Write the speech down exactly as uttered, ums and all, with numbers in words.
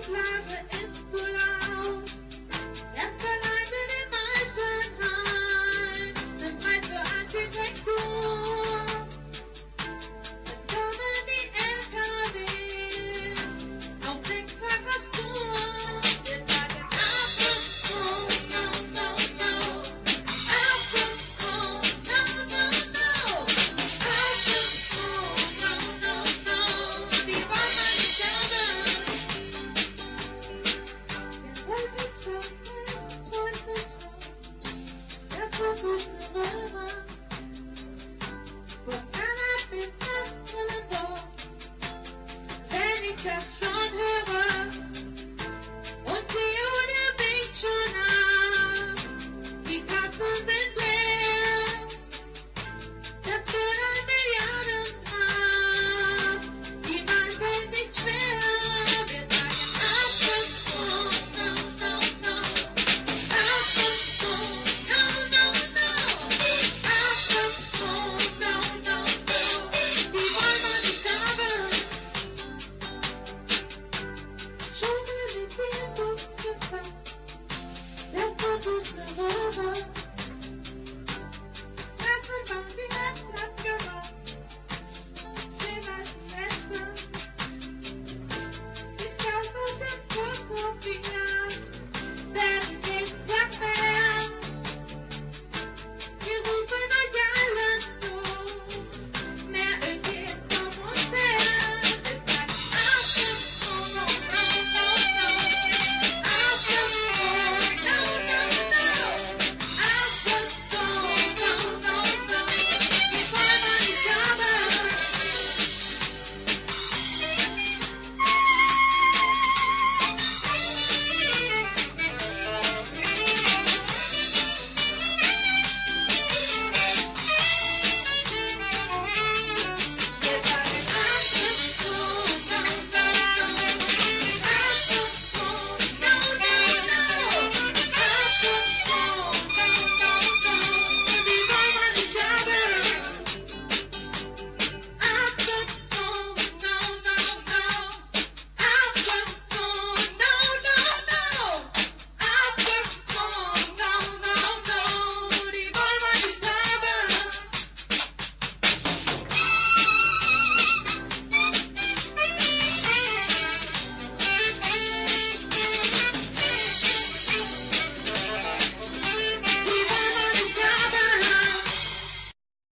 Lage ist zu laut. Erst allein in dem Altenheim sind Preis für Architektur. Jetzt kommen die L K Ws auf sechsfacher Spur. Wir sagen Achtung, no, no, no. Achtung, no, no, no. Achtung, no, no, no. Die wollen wir nicht haben. Wir wollten schon Träume träumen. Der Fokus rüber. Von Cannabis nach Bullenburg. Wenn ich das